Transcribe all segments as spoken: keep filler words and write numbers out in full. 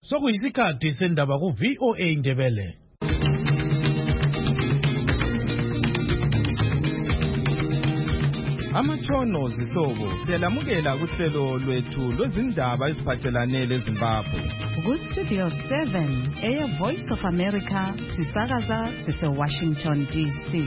Sokuyisikhathi sendaba ku V O A Ndebele. Amatshono zihlobo siyalamukela kuhlelo lwethu lwezindaba eziphathelane leZimbabwe. Ku Studio seven, Air Voice of America, sisakaza sise Washington D C.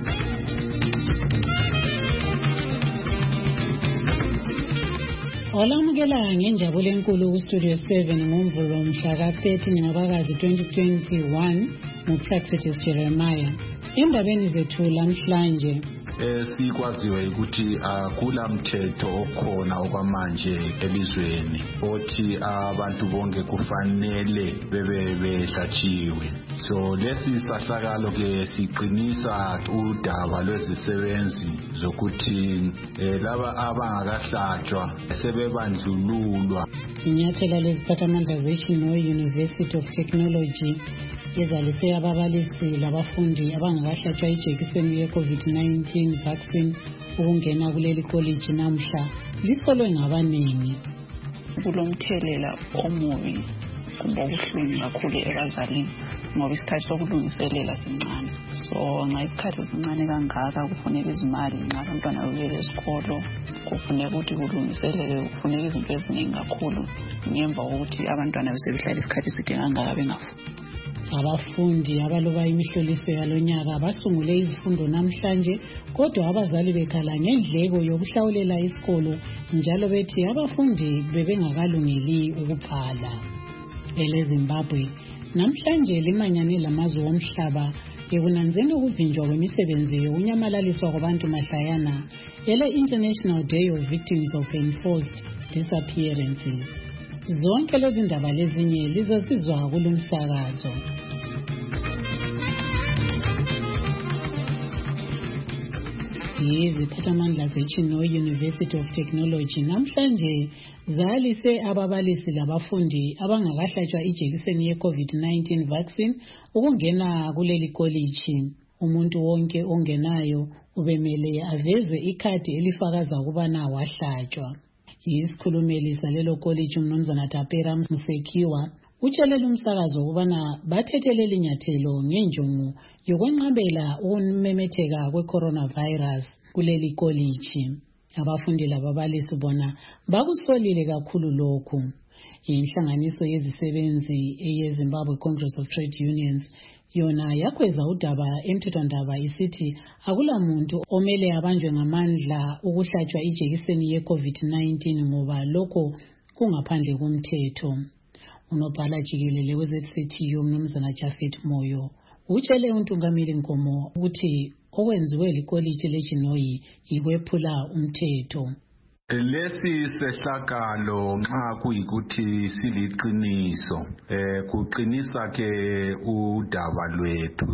Olamukela ngenjabulo enkulu ku Studio seven ngoMvulo mhla ka thirty Ncwabakazi twenty twenty-one nguPraxitis Jeremiah. Endabeni zethu lamhlanje Eh sikwaziwe ukuthi akula mthetho okhona okwamanje elizweni othi abantu bonke kufanele bebe behlatshiwe. So lesi sahlakalo ke siqinisa udaba lwezisebenzi zokuthi laba abangakahlatshwa sebebandlululwa. Inyathela leziphathamandla zeChino University of Technology ezalise ababalisi labafundi abangakahlatshwa ijekiseni ye-COVID nineteen vaccine ukungena kuleli college namhla lisolwe ngabanini. Kulomthelela omubi kumbe obuhlungu kakhulu ebazalini ngoba isikhathi sokulungiselela sincane. So nxa isikhathi sincane kangaka kufuneka izimali nxa abantwana bebele esikolo kufuneka ukuthi kulungiselele kufuneka izinto eziningi kakhulu ngemva kokuthi abantwana besebehlala isikhathi eside kangaka bengafundi. Abafundi abaloba imihloliso yalonyaka basungule izifundo namhlanje kodwa abazali bekhala ngendleko yokuhlawulela isikolo njalo bethi abafundi bebengakalungeli ukuphala. EleZimbabwe namhlanje limanyane lamazwe omhlaba ekunanzeni ukuvinjwa kwemisebenzi yokunyamalaliswa kwabantu mahlayana ele International Day of Victims of Enforced Disappearances. Zonke lezi ndaba lezinye lizosizwa kulumsakazo. Iziphathamandla zeChino University of Technology namhlanje zalise ababalisi labafundi abangakahlatshwa ijekiseni ye-COVID nineteen vaccine ukungena kuleli college. Umuntu wonke ongenayo ubemele aveze ikhadi elifakaza ukubana wahlatshwa. Isikhulumeli salelo college uMnumzana Tapera Musekiwa utshelele umsakazo ukubana bathethelele inyathelo ngenjongo yokwenqabela ukumemetheka kwe-coronavirus kuleli college. Abafundi lababalisi bona bakusolile kakhulu lokhu. Inhlanganiso yezisebenzi eyeZimbabwe Congress of Trade Unions yona yakweza udaba emthethwandaba isithi akula muntu omele abanjwe ngamandla ukuhlatshwa ijekiseni ye-COVID nineteen ngoba lokho kungaphandle komthetho. Unobhala jikelele we-Z C T U uMnumzana Jafet Moyo utshele uNtungameli Nkomo ukuthi okwenziwe likoliji leChinoyi ikwephula umthetho. Lesi sehlakalo nxa kuyikuthi siliqiniso eh kuqinisa ke udaba lwethu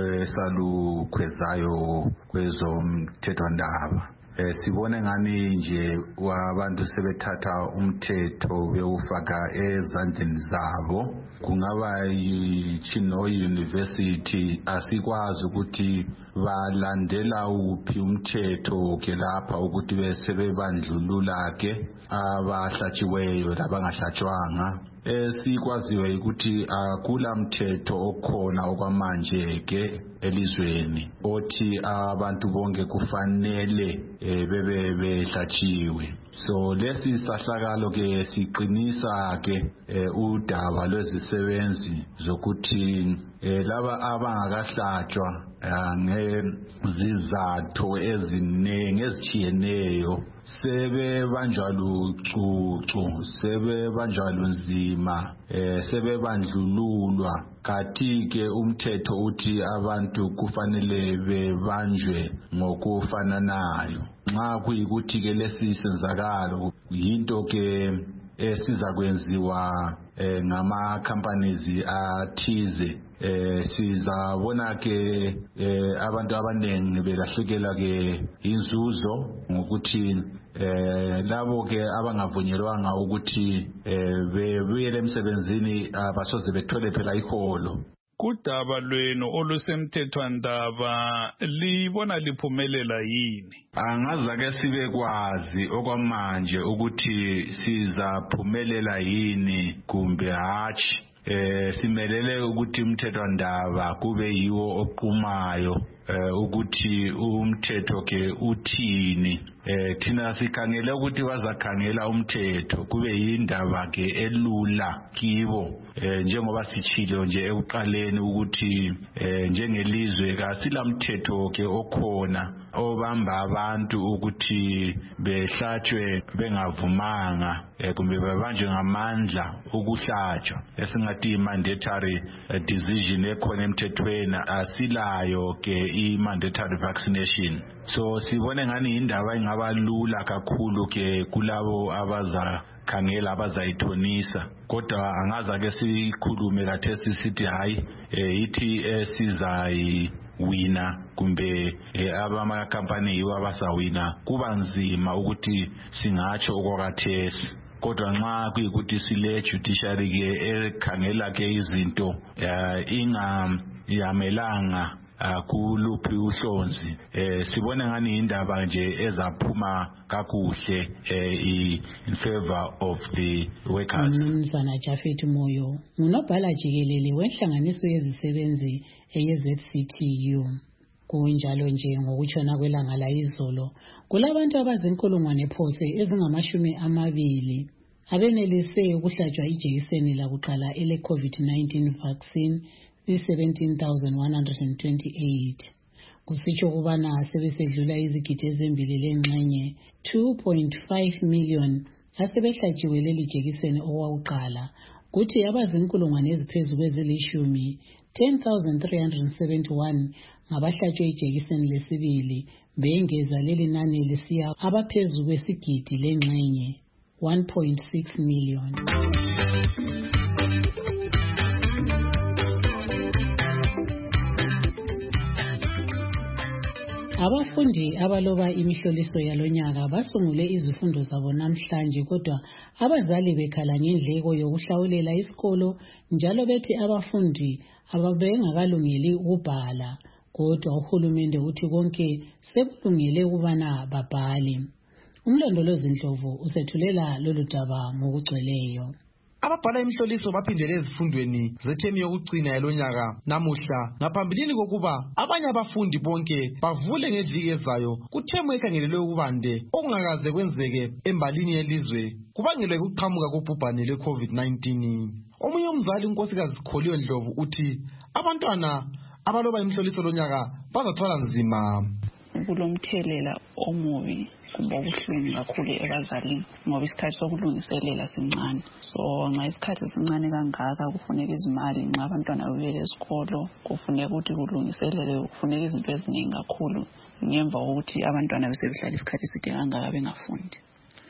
salukhwezayo kwezomthethwandaba. Eh sibone ngani nje abantu sebethatha umthetho bewufaka ezandleni zabo. Kungaba yiChino University asikwazi ukuthi balandela uphi umthetho ke lapha ukuthi besebebandlulula ke abahlatshiweyo labangahlatshwanga. Esikwaziwe ukuthi akula mthetho okhona okwamanje ke elizweni othi abantu bonke kufanele bebe behlatshiwe. So lesi sahlakalo ke siqinisa ke udaba lwezisebenzi zokuthi laba abangakahlatshwa ngezizathu eziningi ezitshiyeneyo sebebanjwa lucucu sebebanjwa lunzima sebebandlululwa. Kathi ke umthetho uthi abantu kufanele bebanjwe ngokufananayo. Nxa kuyikuthi ke lesi senzakalo yinto ke esiza kwenziwa ngama companies athize eh sizabona ke abantu abanengi belahlukela ke inzuzo ngokuthi eh labo ke abangavunyelwanga ukuthi eh bebuyele emsebenzini abasoze bethole phela iholo. kudaba lwenu olusemthethwandaba libona liphumelela yini? Angazake sibe kwazi okwamanje ukuthi sizaphumelela yini kumbe hatshi. Eh simelele ukuthi umthethwandaba kube yiwo oqumayo ukuthi umthetho ke uthini. Eh thina sikhangela ukuthi bazakhangela umthetho kube yindaba ke elula kibo, eh njengoba sichilo nje ekuqaleni ukuthi eh njengelizwe kasila mthetho ke okhona obamba abantu ukuthi behlatshwe bengavumanga kumbe babanjwe ngamandla ukuhlatshwa. Esingathi mandatory decision ekhona emthethweni asilayo ke i-mandatory vaccination. So sibone ngani indaba ingaba lula kakhulu ke kulabo abaza khangela abazayithonisa, kodwa angaza ke sikhulume kathesi sithi hayi ithi esizayi wina kumbe abama company yiwa basawina. Kuba nzima ukuthi singatsho okwakathesi, kodwa nxa kuyikuthi sile judiciary ke ekhangela ke izinto inga yamelanga kuluphi uhlonzi, eh sibone ngani indaba nje ezaphuma kakuhle in favor of the workers. Mnumzana Jafet Moyo ngunobhala jikelele wenhlanganiso yezisebenzi eye-Z C T U. Kunjalo nje ngokutshona kwelanga la izolo kulabantu abazinkulungwane phose ezingamashumi amabili abenelise ukuhlatshwa ijekiseni lakuqala ele COVID nineteen vaccine seventeen thousand one hundred twenty-eight. Kusitsho kubana sebesedlula izigidi ezimbili lengxenye two point five million asebehlatshiwe leli jekiseni okwakuqala, kuthi abazinkulungwane eziphezulu kwezilishumi ten thousand three hundred seventy-one ngabahlatshwe ijekiseni lesibili, bengeza leli nani lisiya abaphezulu kwesigidi lengxenye one point six million. Abafundi abaloba imihloliso yalonyaka basungule izifundo zabo namhlanje, kodwa abazali bekhala ngendleko yokuhlawulela isikolo njalo bethi abafundi ababengakalungeli ukubhala, kodwa uhulumende uthi konke sekulungele ukubana babhale. Umlondolozi Ndlovu usethulela lolu daba ngokugcweleyo. Ababhala imihloliso baphindele ezifundweni zethemi yokucina yalonyaka namuhla ngaphambilini kokuba abanye abafundi bonke bavule ngeviki ezayo kuthemu ekhangelelwe ukubande okungakaze kwenzeke embalini yelizwe kubangelwe ukuqhamuka kobhubhane lwe-COVID nineteen. Omunye umzali uNkosikazi Kholiwe Ndlovu uthi abantwana abaloba imihloliso lonyaka bazathwala nzima. Kulomthelela omubi kuba ubuhlungu kakhulu ebazalini ngoba isikhathi sokulungiselela sincane. So nxa isikhathi sincane kangaka kufuneka izimali, nxa abantwana bebele esikolo kufuneka ukuthi kulungiselele, kufuneka izinto eziningi kakhulu ngemva kokuthi abantwana besebehlala isikhathi eside kangaka bengafundi.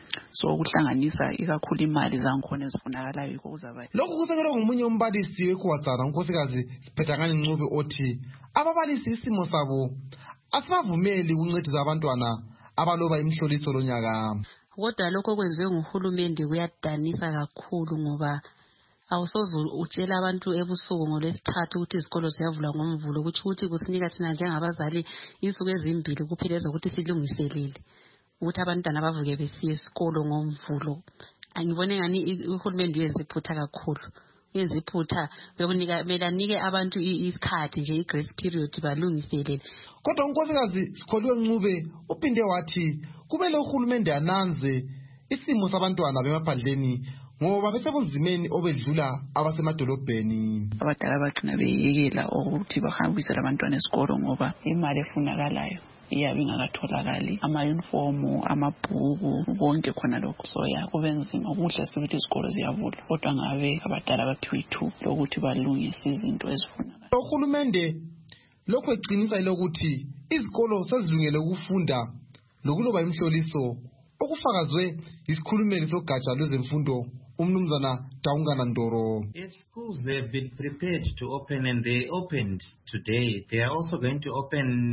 So kuhlanganisa ikakhulu imali zankhona ezifunakalayo yikho kuzaba. Lokhu kusekelwe ngomunye umbalisi weKwaZara uNkosikazi Siphetangani Ncube othi ababalisi isimo sabo asibavumeli ukuncedisa abantwana abaloba imihloliso lonyaka. Kodwa lokho kwenziwe nguhulumende kuyadanisa kakhulu ngoba awusoze utshela abantu ebusuku ngolwesithathu ukuthi izikolo ziyavula ngomvulo, ukuthi ukuthi kusinika thina njengabazali insuku ezimbili kuphela zokuthi silungiselele ukuthi abantwana bavuke besiye esikolo ngomvulo. Angibone ngani uhulumende uyenza iphutha kakhulu. Uyenza iphutha bekunika melanike abantu isikhathi nje i-grace period balungiselele. Kodwa uNkosikazi Sikholiwe Ncube uphinde wathi kumele uhulumende ananze isimo sabantwana bemaphandleni ngoba besebunzimeni obedlula abasemadolobheni. Abadala bagcina beyekela ukuthi bahambisele abantwana esikolo ngoba imali efunakalayo iyabe ingakatholakali, ama-uniform, amabhuku, konke khona lokho. So ya kube nzima kuhle sibithi izikolo ziyavula, kodwa ngabe abadala baphiwe ithuba lokuthi balungise izinto ezifunakalayo. Uhulumende lokho eqinisa lokuthi izikolo sezilungele ukufunda lokuloba imihloliso okufakazwe isikhulumeli sogatsha lwezemfundo umnumzana Daungana Ndoro. Schools have been prepared to open and they opened today. They are also going to open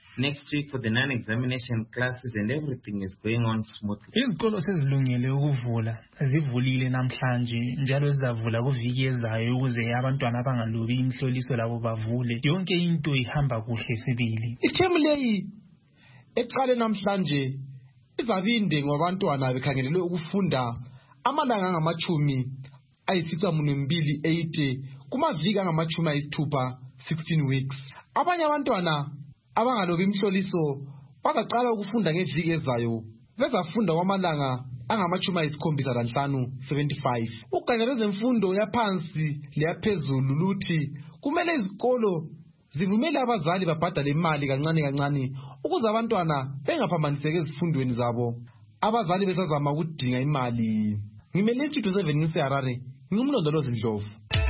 next week for the non-examination classes and everything is going on smoothly. Izikolo sezilungele ukuvula, zivulile namhlanje njalo zizavula kuviki ezayo ukuze abantwana abangalobi imhloliso labo bavule. Yonke into ihamba kuhle sibili. Ithemu leyi eqale namhlanje izabinde ngabantwana bekhangelelwe ukufunda amalanga angamachumi ayisithupha eight kumaviki angamachumi ayisithupha sixteen weeks. Abanye abantwana abangalobi imhloliso bazaqala ukufunda ngeviki ezayo bezafunda kwamalanga angamachumi ayisikhombisa lanhlanu seventy-five. Ugatsha lwezemfundo yaphansi leyaphezulu luthi kumele izikolo zivumele abazali babhadale imali kancane kancane ukuze abantwana bengaphambaniseki ezifundweni zabo. Abazali besazama ukudinga imali. Ngimele Studio seven ngiseHarare, ngumlondolozi Ndlovu.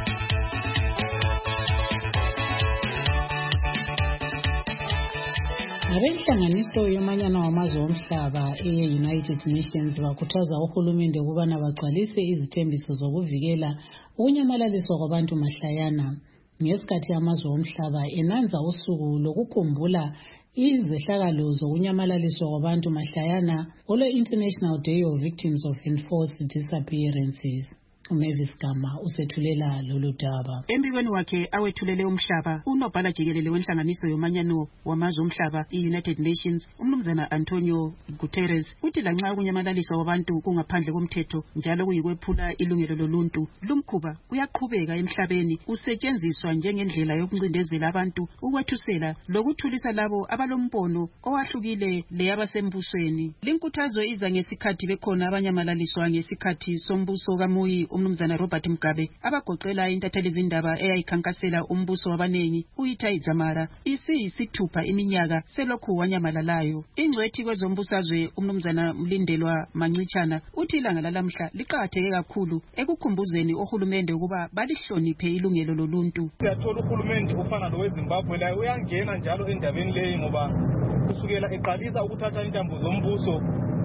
Abenhlanganiso yomanyano wamazwe omhlaba e-United Nations bakhuthaza uhulumende ukubana bagcwalise izithembiso zokuvikela ukunyamalaliswa kwabantu mahlayana ngesikhathi amazwe omhlaba enanza usuku lokukhumbula izehlakalo zokunyamalaliswa kwabantu mahlayana olwe-International Day of Victims of Enforced Disappearances. uMavis Gama usethulela lolu daba. Embikweni wakhe awethulele umhlaba, unobhala jikelele wenhlanganiso yomanyano wamazwe omhlaba i-United Nations, umnumzana Antonio Guterres, uthi lanxa ukunyamalaliswa kwabantu kungaphandle komthetho njalo kuyikwephula ilungelo loluntu, lumkhuba uyaqhubeka emhlabeni usetshenziswa njengendlela yokuncindezela abantu, ukwethusela lokuthulisa labo abalombono owahlukile leyabasembusweni. Linkuthazo iza ngesikhathi bekhona abanyamalaliswa ngesikhathi sombuso kaMuyi umnumzana Robert Mugabe abagoqela intatheli zindaba eyayikhankasela umbuso wabanengi uItai Dzamara isiyisithupha iminyaka selokhu wanyamalalayo. Ingcwethi kwezombusazwe umnumzana Mlindelwa Mancitshana uthi ilanga lalamhla liqakatheke kakhulu ekukhumbuzeni ohulumende ukuba balihloniphe ilungelo loluntu. Siyathola uhulumende ufana loweZimbabwe la uyangena njalo endabeni leyi ngoba kusukela eqalisa ukuthatha intambo zombuso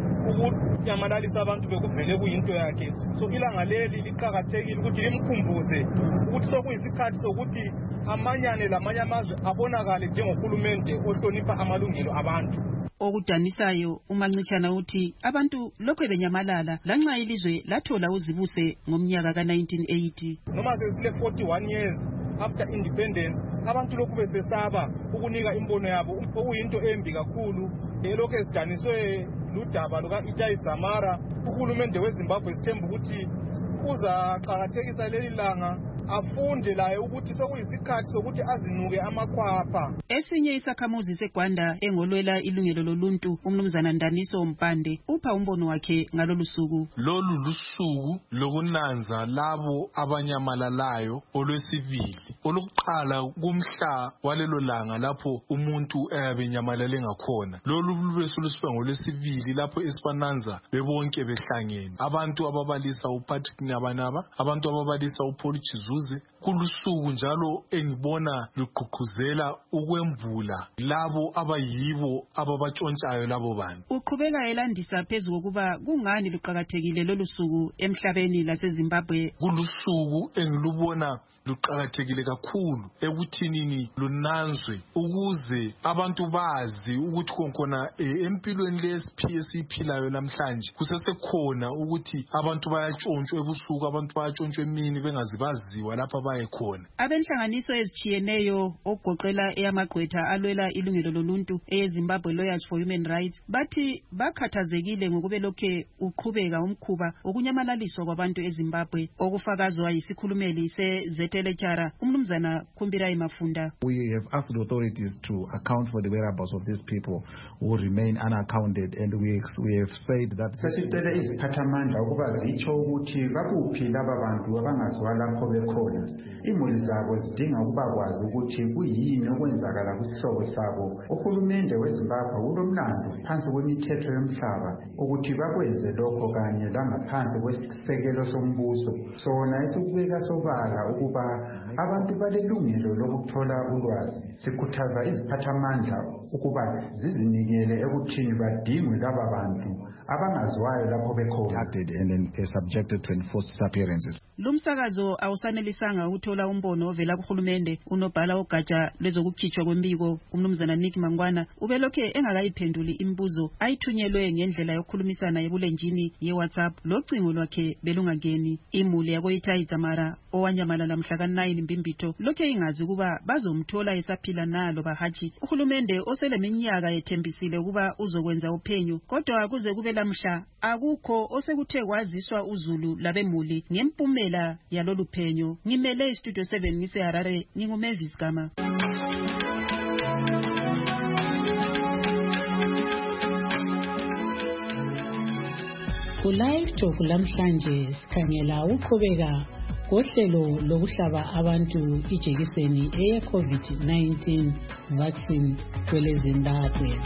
ukunyamalisa abantu bekuvele kuyinto yakhe. So ilanga leli liqhakathekile ukuthi limkhumbuze ukuthi sokuyisikhathi sokuthi amanyane lamanye amazwe abonakale njengohulumende ohlonipha amalungelo abantu. Okudanisayo uMancitshana uthi abantu lokho benyamalala lanxa ilizwe lathola uzibuse ngomnyaka ka nineteen eighty. Noma sesile forty-one years after independence abantu lokhu besesaba ukunika imbono yabo okuyinto embi kakhulu. Elokho esidaniswe ludaba luka-Itai Dzamara, uhulumende weZimbabwe sithemba ukuthi uzaqhakathekisa leli langa afunde laye ukuthi sokuyisikhathi sokuthi azinuke amakhwapha. Esinye isakhamuzi seGwanda engolwela ilungelo loluntu umnumzana Ndaniso Mpande upha umbono wakhe ngalolu suku. Lolu lusuku lokunanza labo abanyamalalayo olwesibili oluqala kumhla walelo langa lapho umuntu eyabenyamalale ngakhona. Lolu lwesulusifika ngolwesibili lapho esibananza bebonke behlangene, abantu ababalisa uPatrick Nyabanaba, abantu ababalisa uPaul Chizuze. Kulusuku njalo engibona luqhuqhuzela ukwembula labo abayibo ababatshontshayo labo bantu. Uqhubeka elandisa phezulu kokuba kungani luqhakathekile lolu suku emhlabeni laseZimbabwe. Kulusuku engilubona luqhakathekile kakhulu ekuthinini lunanzwe ukuze abantu bazi ukuthi konkona empilweni lesiphilayo namhlanje kusesekhona ukuthi abantu bayatshontshwa ebusuku, abantu bayatshontshwa emini bengazi baziwa lapha baye khona. Abenhlanganiso ezitshiyeneyo ogoqela eyamagqwetha alwela ilungelo loluntu eZimbabwe Lawyers for Human Rights bathi bakhathazekile ngokubelokhe uqhubeka umkhuba okunyamalaliswa kwabantu eZimbabwe okufakazwa yisikhulumeli seZetelechara umnumzana Khumbirai Mafunda. We have asked the authorities to account for the whereabouts of these people who remain unaccounted, and we we have said that sesicela iziphathamandla ukuba zitsho ukuthi bakuphi laba bantu abangazwa lapho bekhona. Imuli zabo zidinga ukuba kwazi ukuthi kuyini okwenzakala kusihlobo sabo. Uhulumende weZimbabwe ulomlando phansi kwemithetho yomhlaba ukuthi bakwenze lokho kanye langaphansi kwesisekelo sombuso. Sona esukubeka sobala ukuba abantu balelungelo lokuthola ulwazi. Sikhuthaza iziphathamandla ukuba zizinikele ekuthini badingwe laba bantu abangazwayo lapho bekhona and then uh, subjected to enforced disappearances. Lumsakazo awusanelisanga ukuthola umbono ovela kuhulumende. Unobhala ogatsha lezokukhitshwa kwembiko umnumzana Nick Mangwana ubelokhe engakayiphenduli imibuzo ayithunyelwe ngendlela yokukhulumisana yebulenjini ye-WhatsApp locingo lwakhe belungangeni. Imuli yakoyithayi Dzamara owanyamalala mhla ka nine Mbimbitho lokhe ingazi ukuba bazomthola esaphila nalo bahathi. Uhulumende oseleminyaka yethembisile ukuba uzokwenza uphenyo, kodwa kuze kube lamhla akukho osekuthe kwaziswa uZulu labemuli ngempumela yalolu phenyo. Ngimele iStudio seven ngise Harare, nginguMavis Gama. Ku-live talk lamhlanje sikhangela uqhubeka kohlelo lokuhlaba abantu ijekiseni eye-COVID nineteen vaccine kwele Zimbabwe.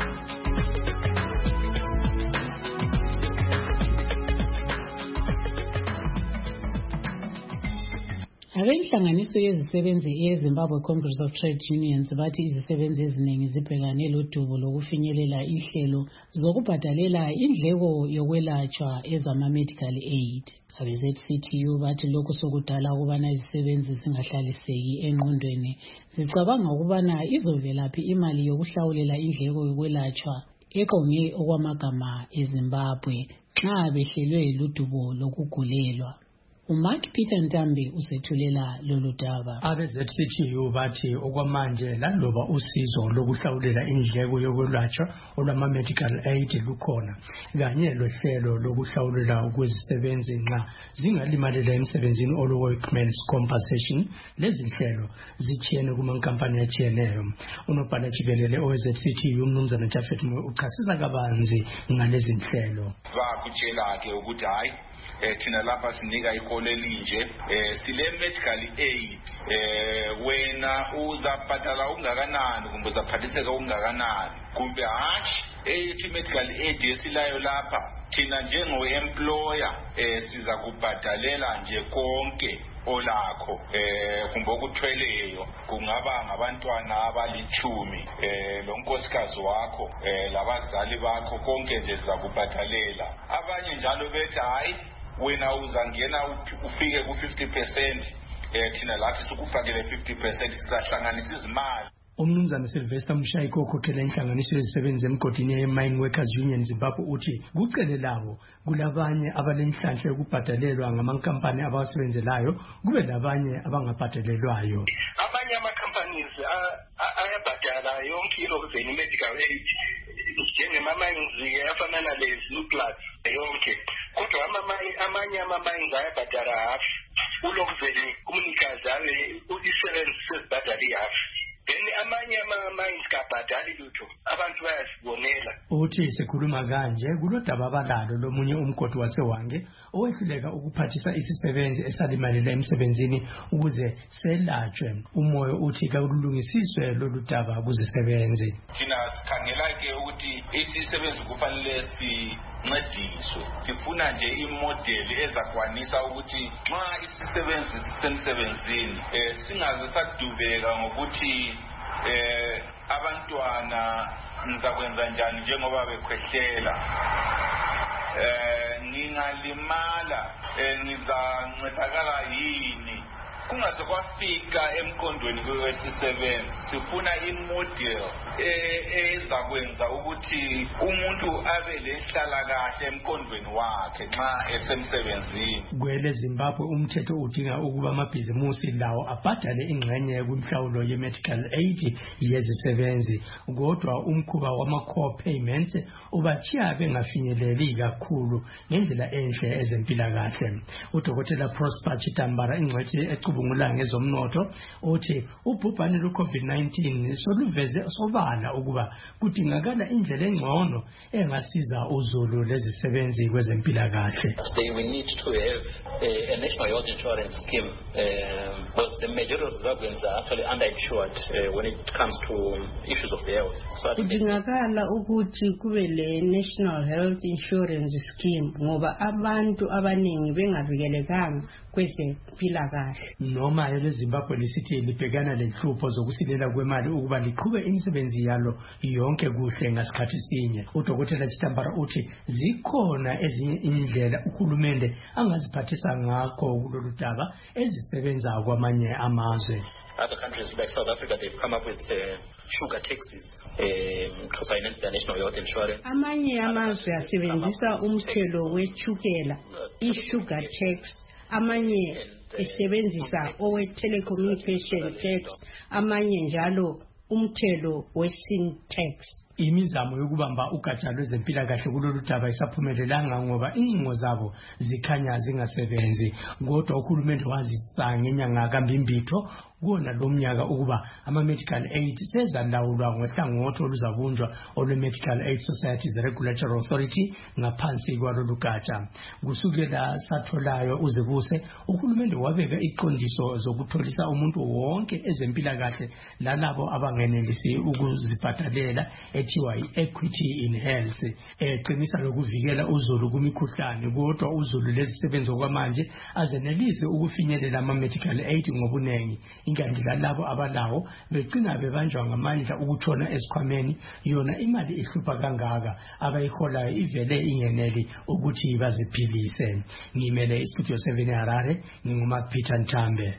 Abenhlanganiso yezisebenzi eZimbabwe Congress of Trade Unions bathi izisebenzi eziningi zibhekane lodubo lokufinyelela ihlelo zokubhadalela indleko yokwelatshwa ezama medical aid. Abe-Z C T U bathi lokhu sokudala ukubana izisebenzi zingahlaliseki engqondweni, zicabanga ukubana izovelaphi imali yokuhlawulela indleko yokwelatshwa eqonge okwamagama eZimbabwe nxa behlelwe ludubo lokugulelwa. uMark Peter Ntambi usethulela lolu daba. Abe-Z C T U bathi okwamanje laloba usizo lokuhlawulela indleko yokwelatshwa olwama-medical aid lukhona, kanye lohlelo lokuhlawulela ukwezisebenzi nxa zingalimalela emsebenzini olu-workmen's compensation. Lezi nhlelo zitshiyene kumankampani atshiyeneyo. Unobhala jikelele owe-Z C T U umnumzana Jafet uchasisa kabanzi ngalezi nhlelo. Bakutshela-ke ukuthi hayi Eh, thina lapha sinika ikole linje eh, sile medical aid eh, wena uzabhadala ungakanani kumbe uzaphathiseka ungakanani kumbe hashi eyithi medical aid yesilayo lapha thina njengo-employer eh, siza kubhadalela nje konke olakho eh kumbe okuthweleyo, kungaba ngabantwana abalichumi eh lo nkosikazi wakho eh labazali bakho konke nje siza kubhadalela. Abanye njalo bethi hayi wena uzangena ufike ku fifty percent eh thina lathi sikufakele fifty percent sizahlanganisa izimali. Umnumzana Sylvester Mshayiko okhokhela inhlanganiso yezisebenzi emgodini ye-Mine Workers Union Zimbabwe uthi kucele labo kulabanye abalenhlanhla yokubhadalelwa ngamankampani abawasebenzelayo, kube labanye abangabhadalelwayo. Abanye ama-companies ayabhadala yonke ilokuzeni medical aid njengema-mines afana nale-Zimplats yonke, kodwa amanye ama-mines ayabhadala half ulokuzeni umnikazi abe isebenzi sezibhadala i-half. Then amanye ama-mines kabhadali lutho, abantu bayasibonela. Uthi sekhuluma kanje kulodaba abalalo lomunye umgodi wasewange owehluleka ukuphathisa isisebenzi esalimalele emsebenzini ukuze selatshwe. Umoyo uthi kulungisiswe lolu daba kuzisebenzi. Thina sikhangela-ke ukuthi isisebenzi kufanele sincediswe. Sifuna nje imodeli ezakwanisa ukuthi nxa isisebenzi sisemsebenzini eh singaze sadubeka ngokuthi eh abantwana ngizakwenza njani njengoba bekhwehlela, eh ngingalimala eh ngizancedakala yini. Kungaze kwafika emkondweni kwesisebenzi, sifuna imodel ezakwenza ukuthi umuntu abe lehlala kahle emkondweni wakhe nxa esemsebenzini. Kwele Zimbabwe umthetho udinga ukuba amabhizimusi lawo abhadale ingxenye yokunhlawulo ye-medical aid yezisebenzi, kodwa umkhuba wama-core payments ubachiya bengafinyeleli kakhulu ngendlela enhle ezempilakahle. Udokotela Prosper Chitambara ingcwethi ecubungula ngezomnotho uthi ubhubhane lwe-COVID nineteen soluveze sobala ukuba kudingakala indlela engcono engasiza uZulu lezisebenzi kwezempilakahle. We need to have a, a national health insurance scheme uh, because the majority of Zimbabweans are actually underinsured uh, when it comes to issues of health. So kudingakala ukuthi kube le national health insurance scheme ngoba abantu abaningi bengavikelekanga kwezempilakahle. noma eleZimbabwe lisithi libhekana lenhlupho zokusilela kwemali ukuba liqhube imisebenzi yalo yonke kuhle ngasikhathi sinye. Udokotela Chitambara uthi zikhona ezinye indlela uhulumende angaziphathisa ngakho kulolu daba ezisebenza kwamanye amazwe. Other countries like South Africa, they've come up with uh, sugar taxes um, to finance their national health insurance. Amanye amazwe asebenzisa umthelo wechukela, i-sugar tax. Amanye esebenzisa owe telecommunication tax. Amanye njalo umthelo we-sin tax. Imizamo yokubamba ugatsha lwezempilakahle kulolu daba isaphumelelanga ngoba incingo zabo zikhanya zingasebenzi. Kodwa uhulumende wazisa ngenyanga kaMbimbitho kuwona lo mnyaka ukuba ama-medical aid sezalawulwa ngohlangothi oluzabunjwa olwe-Medical Aid Societies Regulatory Authority ngaphansi kwalolu gatsha. Kusukela satholayo uzebuse, uhulumende wabeka iqondiso zokutholisa umuntu wonke ezempilakahle lalabo abangenelisi ukuzibhadalela ethiwa i-Equity in Health, eqinisa lokuvikela uzulu kumikhuhlane. Kodwa uzulu lezisebenzi okwamanje azenelisi ukufinyelela ama-medical aid ngobunengi. Inkanti lalabo abalawo begcina bebanjwa ngamandla ukutshona esikhwameni, yona imali ihlupha kangaka abayiholayo ivele ingeneli ukuthi baziphilise. Ngimele iStudio seven eHarare, nginguma Peter Nthambe.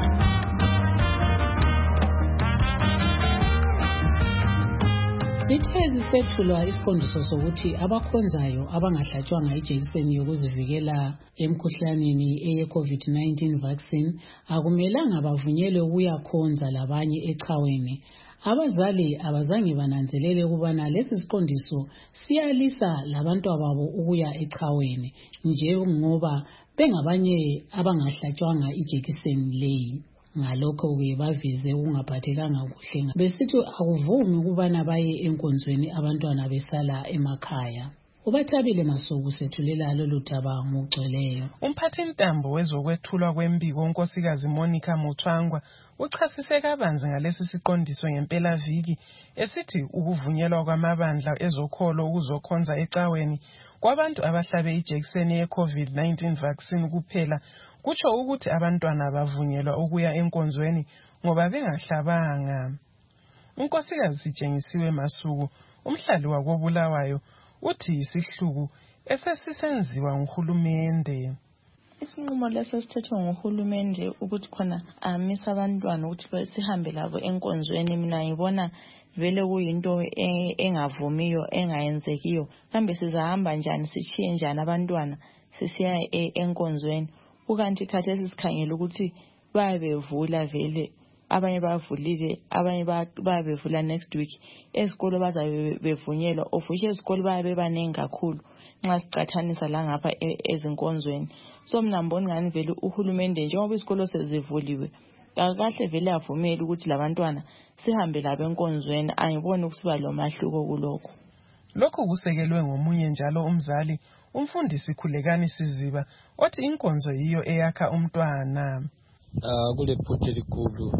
Lithe zisethulwa isiqondiso sokuthi abakhonzayo abangahlatshwanga ijekiseni yokuzivikela emkhuhlaneni eye-COVID nineteen vaccine akumelanga bavunyelwe ukuyakhonza labanye ecaweni. Abazali abazange bananzelele ukubana lesi siqondiso siyalisa labantwababo ukuya ecaweni njengoba bengabanye abangahlatshwanga ijekiseni leyi. Ngalokho-ke bavize ukungaphathekanga kuhle, besithi akuvumi ukubana baye enkonzweni abantwana besala emakhaya. Ubathabile Masuku sethulela lolu daba ngokugcweleyo. Umphathintambo wezokwethulwa kwembiko unkosikazi Monica Muthwangwa uchasise kabanzi ngalesi siqondiso ngempela viki esithi ukuvunyelwa kwamabandla ezokholo ukuzokhonza ecaweni kwabantu abahlabe ijekiseni ye-COVID nineteen vaccine kuphela kutsho ukuthi abantwana bavunyelwa ukuya enkonzweni ngoba bengahlabanga. Unkosikazi Sitshengisiwe Masuku, umhlali wakobulawayo, uthi isihluku esesisenziwa nguhulumende. Isinqumo leso sithethwe nguhulumende ukuthi khona amisa abantwana ukuthi sihambe labo enkonzweni, mina ngibona vele kuyinto engavumiyo engayenzekiyo. Kambe sizahamba njani sichiye njani abantwana sisiya enkonzweni? Ukanti khathesi sikhangela ukuthi bayabevula vele, abanye bavulile, abanye bayabevula next week. Esikolo bazabe bevunyelwa, of which esikolo bayabe banengi kakhulu nxa sicathanisa la ngapha ezinkonzweni. So mina mbona ngani vele uhulumende njengoba isikolo sezivuliwe kahle vele avumela ukuthi labantwana sihambe labo enkonzweni. Angiboni ukusiba lo mahluko kulokho. Lokhu kusekelwe ngomunye njalo umzali, umfundisi Khulekani Siziba, othi inkonzo yiyo eyakha umntwana. Ah kule phuthe elikhulu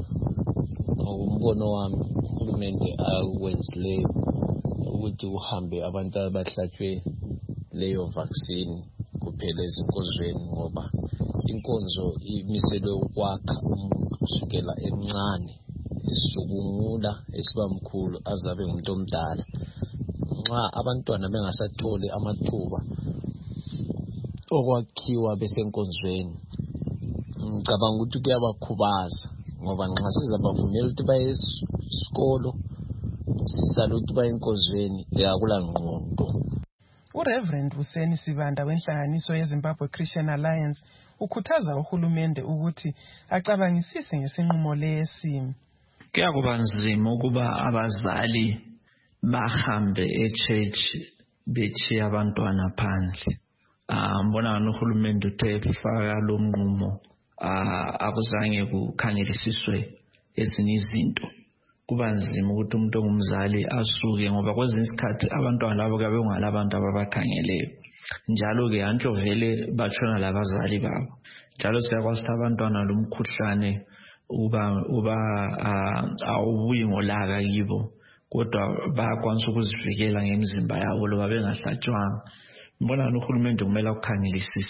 ngokumbono wami uhulumende akwenzile ukuthi uhambe abantu abahlatshwe leyo vaccine kuphela ezinkonzweni, ngoba inkonzo imiselwe ukwakha umuntu kusukela emncane esukungula esibamkhulu azabe ngumuntu omdala. Nxa abantwana bengasatholi amathuba okwakhiwa besenkonzweni, ngicabanga ukuthi kuyabakhubaza ngoba nxa sizabavumela ukuthi baye esikolo sisala ukuthi baye enkonzweni yakula ngqondo. uReverend Hussein Sibanda wenhlanganiso yeZimbabwe Christian Alliance ukhuthaza uhulumende ukuthi acabangisise ngesinqumo lesi. Kuyakuba nzima ukuba abazali bahambe e-church bethi abantwana phandle. Ah mbona uhulumende uthe faka lo nqumo akuzange kukhangelisiswe ezinye izinto. Kuba nzima ukuthi umuntu ongumzali asuke ngoba kwezinye isikhathi abantwana labo kabe ngalabantu ababakhangeleyo. Njalo ke antsho vele batshona labazali babo. Njalo siyakwazi abantwana lomkhuhlane uba uba awubuyi ngolaka kibo, kodwa bayakwanisa ukuzivikela ngemizimba yabo loba bengahlatshwanga. Mbona uhulumende kumele ukukhangelisise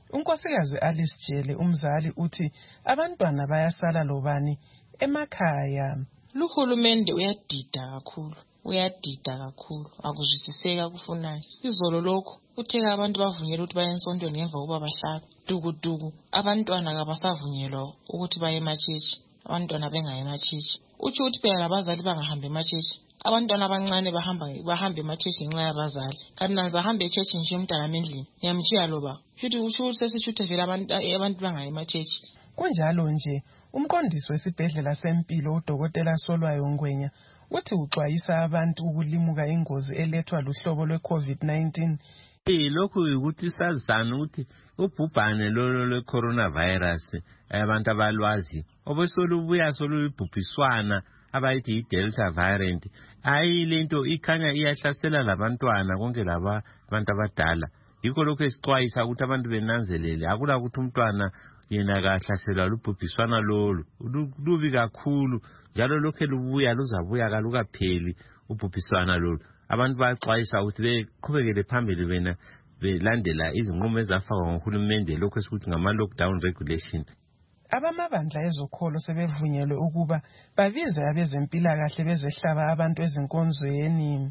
Unkosikazi Alice Jele umzali uthi abantwana bayasala lobani emakhaya. Luhulumende uyadida kakhulu, uyadida kakhulu, akuzwisiseka kufunayo. Izolo lokho utheka abantu bavunyelwa ukuthi baye esontweni ngemva kokuba bahlaba. Dukuduku abantwana kabasavunyelwa ukuthi baye emachechi, abantwana bengaye emachechi. Uthi uthi phela abazali bangahambe emachechi. Abantwana abancane bahamba bahamba emachechi ngenxa yabazali. Kanti nanza hamba echechi nje umntana emendlini. Ngiyamtshiya loba. Futhi usho sesishuthe vele abantu abantu bangaye emachechi. Kunjalo nje umqondisi wesibhedlela sempilo uDokotela Solwayo Ngwenya uthi uxwayisa abantu ukulimuka ingozi elethwa luhlobo lwe-COVID nineteen. Eh lokhu ukuthi sazana ukuthi ubhubhane lolo lwe-coronavirus abantu abalwazi obesolubuya solubhubhiswana abayithi i-Delta variant. Ayi lento ikhanya iyahlasela labantwana konke laba abantu abadala. Yikho lokho esixwayisa ukuthi abantu benanzelele akula ukuthi umntwana yena kahlaselwa lubhubhiswana lolu lubi kakhulu njalo lokho lubuya luzabuya kalukapheli ubhubhiswana lolu. Abantu baxwayisa ukuthi beqhubekele phambili bena belandela izinqumo ezafakwa nguhulumende lokho esikuthi ngama lockdown regulation. Abamabandla ezokholo sebevunyelwe ukuba babize abezempilakahle bezehlaba abantu ezinkonzweni.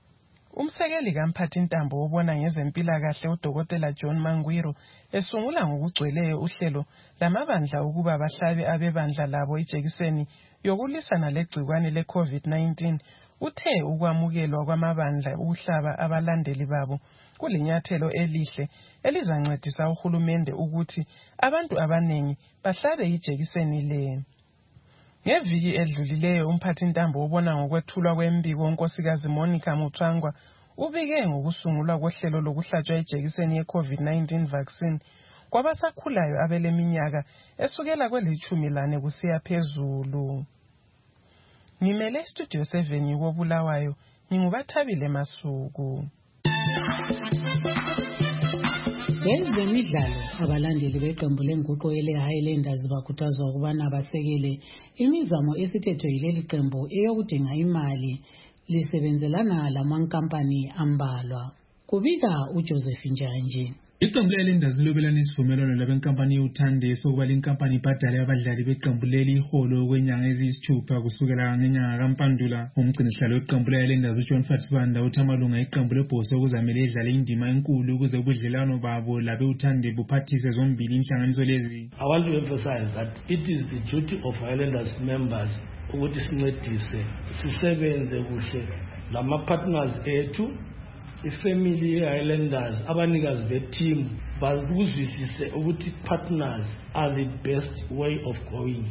Umsekeli kaMphathintambo obona ngezempilakahle uDokotela John Mangwiro esungula ngokugcweleyo uhlelo lamabandla ukuba bahlabe abebandla labo ijekiseni yokulisana legcikwane le-COVID nineteen. Uthe ukwamukelwa kwamabandla ukuhlaba abalandeli babo kulinyathelo elihle elizancedisa uhulumende ukuthi abantu abanengi bahlabe ijekiseni le. Ngeviki edlulileyo umphathintambo ubona ngokwethulwa kwembiko unkosikazi Monica Mutswangwa ubike ngokusungulwa kohlelo lokuhlatshwa ijekiseni ye-COVID nineteen vaccine kwabasakhulayo abeleminyaka esukela kwelithumi lane kusiya phezulu. Ngimele Studio seven yikobulawayo ngingubathabile Masuku. Ezemidlalo abalandeli beqembu lenguqu ele-Highlanders bakhuthazwa ukubana basekele imizamo esithethwe yileli qembu eyokudinga imali lisebenzelana lamankampani ambalwa. Kubika uJoseph Njanji. Iqembu le-Highlanders lobelana isivumelwano labenkampani yothande sokuba lenkampani ibhadale abadlali beqembu leli iholo kwenyanga eziyisithupha kusukela ngenyanga kaMpandula. Umgcinisihlalo weqembu le-Highlanders uJohn Fatsibanda uthi amalunga eqembu lebhoso okuzamele idlale indima enkulu ukuze ubudlelwano babo labeuthande buphathise zombili inhlanganiso lezi. I want to emphasize that it is the duty of Highlanders members ukuthi sincedise sisebenze kuhle lama-partners ethu. Ifamily ye-Highlanders abanikazi beteam bazuzwisise ukuthi partners are the best way of going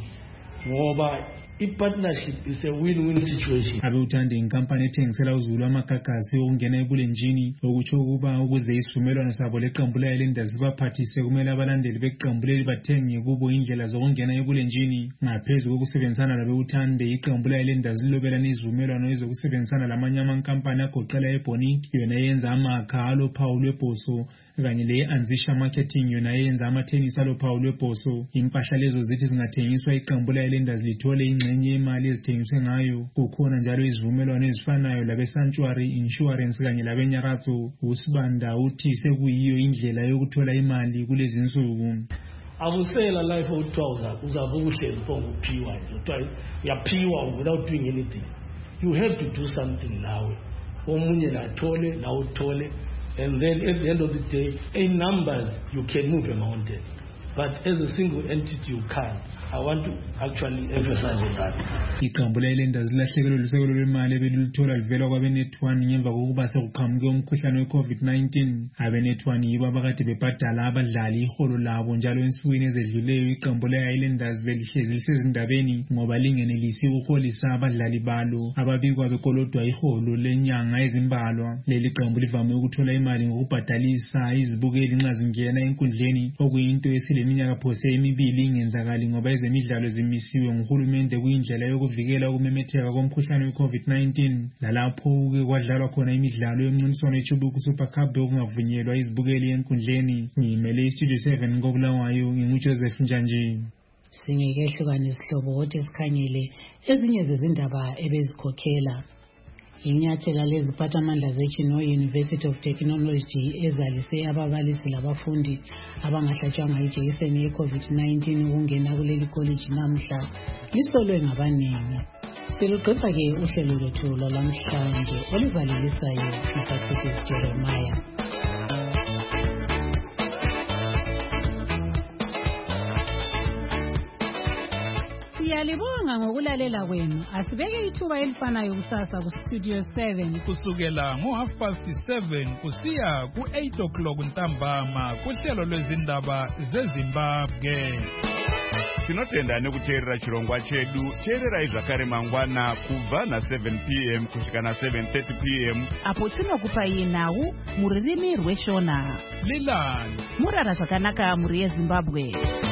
ngoba i-partnership is a win-win situation. Abeuthande inkampani ethengisela uzulu amagagasi okungena ebulenjini okutsho ukuba ukuze isivumelwano sabo leqembu le-Highlanders baphathise kumele abalandeli beqembu leli bathenge kubo indlela zokungena ebulenjini. Ngaphezu kokusebenzisana labeuthande iqembu le-Highlanders lilobelana izivumelwano ezokusebenzisana lamanye amankampani agoqela eBonic yona yenza amakha alophawu lwebhoso kanye le-Anzisha Marketing yona yenza amathenisi alophawu lwebhoso. Impahla lezo zithi zingathengiswa iqembu le-Highlanders lithole ingxenye yemali ezithengiswe ngayo. Kukhona njalo izivumelwano ezifanayo labe-Sanctuary Insurance kanye labe-Nyaratso. Usibanda uthi sekuyiyo indlela yokuthola imali kulezi nsuku. Akusela life okuthiwa uzabe uhleli uphiwa nje kuthiwa uyaphiwa without doing anything. You have to do something nawe omunye nathole nawe uthole. And then at the end of the day, in numbers, you can move a mountain. But as a single entity, you can't. I want to actually emphasize on that. Iqembu le-Highlanders lahlekelwe lusekelo lwemali ebelulithola livela kwabe-Netone ngemva kokuba sekuqhamuke umkhuhlane we-COVID nineteen. Abe-Netone yibo abakade bebhadala abadlali iholo labo njalo ensukwini ezedluleyo iqembu le-Highlanders belihlezi lisezindabeni ngoba lingenelisi ukuholisa abadlali balo ababikwa bekolodwa iholo lenyanga ezimbalwa. Leli qembu livame ukuthola imali ngokubhadalisa izibukeli nxa zingena enkundleni okuyinto esileminyaka phose emibili ingenzakali ngoba ezemidlalo zimisiwe nguhulumende kuyindlela yokuvikela ukumemetheka komkhuhlane we-COVID nineteen. Lalapho ke kwadlalwa khona imidlalo yomncintiswano weChubuku Super Cup okungavunyelwa izibukeli enkundleni. Ngimele iStudio seven kobulawayo nginguJoseph Njanji. Singekehlukanisa isihlobo ukuthi sikhangele ezinye zezindaba ebezikhokhela. Inyathela leziphathamandla zeChinoa University of Technology ezalise ababalisi labafundi abangahlatshwanga ijekiseni ye-COVID nineteen ukungena kuleli college namhla lisolwe ngabaningi. Siluqeda-ke uhlelo lwethu lwalamhlanje oluvalelisayo uFacetious Jeremiah. Siyalibonga ngokulalela kwenu. Asibeke ithuba elifanayo kusasa ku Studio seven kusukela ngo half past seven kusiya ku eight o'clock ntambama kuhlelo lwezindaba zeZimbabwe. Tinotenda nekuteerera chirongwa chedu. Teerera zvakare mangwana kubva na seven p m kusvika na seven thirty p m apo tinokupai nhau muririmi rweshona. Lilani murara zvakanaka muri yeZimbabwe.